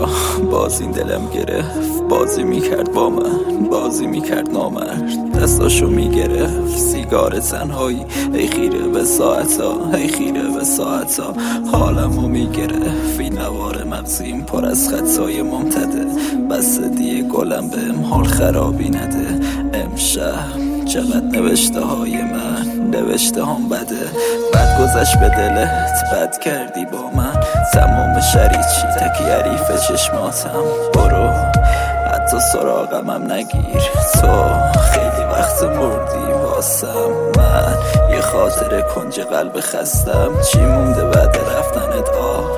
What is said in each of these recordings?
باز این دلم گرفت، بازی میکرد با من، بازی میکرد نامرد، دستاشو میگرفت سیگار تنهایی. ای خیره به ساعتا، ای خیره به ساعتا، حالمو میگرفت این نوار مغزیم پر از خطای ممتده. بس دیگه گلم بهم حال خرابی نده. امشب چقدر نوشته های من، نوشته هم بده. بد گذشت به دلت، بد کردی با من، تمام شریچی تکی حریف چشماتم. برو حتی سراغمم نگیر، تو خیلی وقت مردی واسم. من یه خاطر کنج قلب خستم، چی مونده بعد رفتنت؟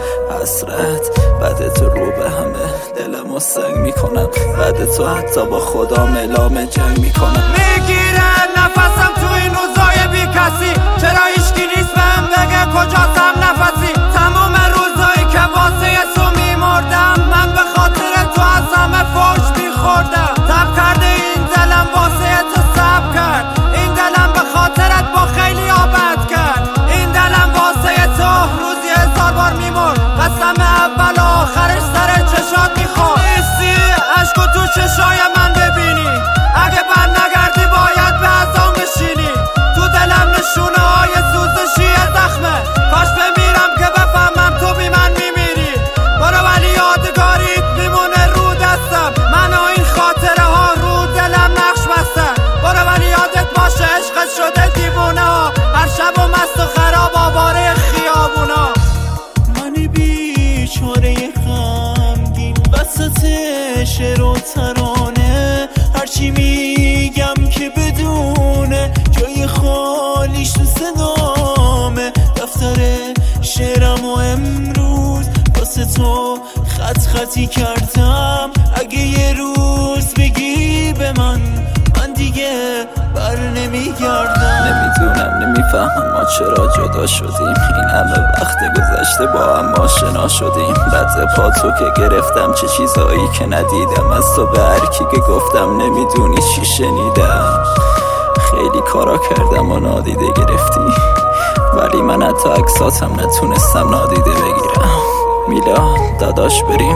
حسرت بعد تو رو به همه دلمو سنگ میکنم. بعد تو حتی با خودم اعلام جنگ میکنم. میگیره نفسم تو این روزای بی کسی، چرا هیچکی نیست بهم بگه کجاستم نفسی. تمام روزایی که واسه تو میمردم، من به خاطر تو از همه فوش میخوردم. تب کرده این دلم واسه تو سب کرد، این دلم به خاطرت با خیلی آبد کرد. این دلم واسه تو روزی 1000 بار میمرد، قسم اول و آخرش سر چشات میخورد. نیستی عشقو تو چشای من ببینی، اگه بر نگردی باید به ازام بشینی. تو دلم نشونه های سوزشی زخمه، کاش بمیرم که بفهمم تو بی من میمیری. برو ولی یادگاریت میمونه رو دستم، من و این خاطره ها رو دلم نقش بستن. برو ولی یادت باشه عشقت شده دیوونه ها، هر شب و مست و خراب آواره خیابونا. من بیچاره غمگین وسط شعر و ترانه، هرچی میگم که بدونه جای خالیش تو صدامه. دفتر شعرم و امروز واسه تو خط خطی کردم. اگه یه روز بگی به من دیگه بر نمیگردم. نمیدونم نمیفهمم ما چرا جدا شدیم، این همه وقت گذشته با هم آشنا شدیم. بعد پا تو که گرفتم چه چیزایی که ندیدم، از تو به هر کی که گفتم نمیدونی چی شنیدم. خیلی کارا کردم و نادیده گرفتی، ولی من حتی عکساتم نتونستم نادیده بگیرم. میلا داداش بریم.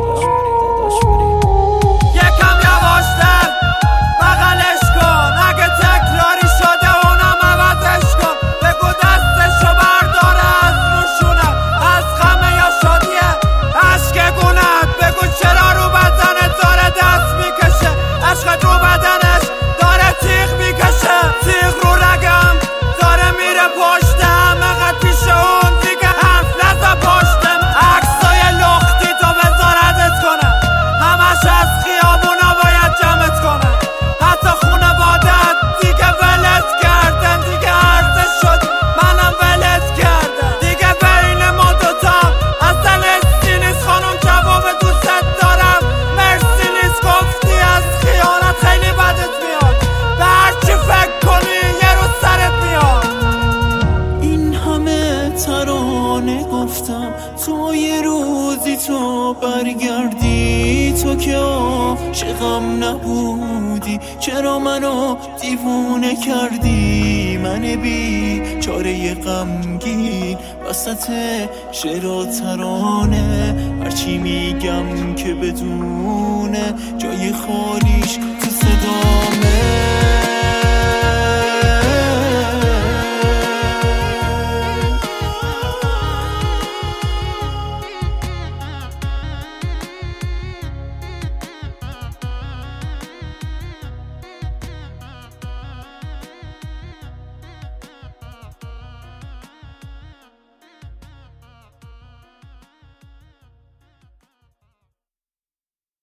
یکم یواشتر بغلش کن، اگه تکراری شده اونم عوضش کن. بگو دستشو برداره از روشونت، از غمه یا شادیه عشق گونت. بگو چرا رو بدنت داره دست میکشه، عشقت رو بدنش داره تیغ میکشه. تیغ رو رگم داره میره پشتم، اقد پیش اون دیگه حرف نزا پشتم. عکسای لختی تو بذاردت کنم، همش از خیابونا باید جمعت کنم. حتی خونوادت دیگه ولت کردن، دیگه ارزش شد منم ولت کردم. دیگه بین ما دوتا اصلا حسی نیست خانم، جواب دوست دارم مرسی نیست. گفتی از خیانت خیلی بدت میاد، به هرچی فکر کنی یه روز سرت میاد. این همه ترانه گفتم تو یه روزی تو برگردی. تو که عاشقم نبودی، چرا منو دیوونه کردی؟ من بیچاره غمگین وسط شعر و ترانه، هرچی میگم که بدونه جای خالیش تو صدامه.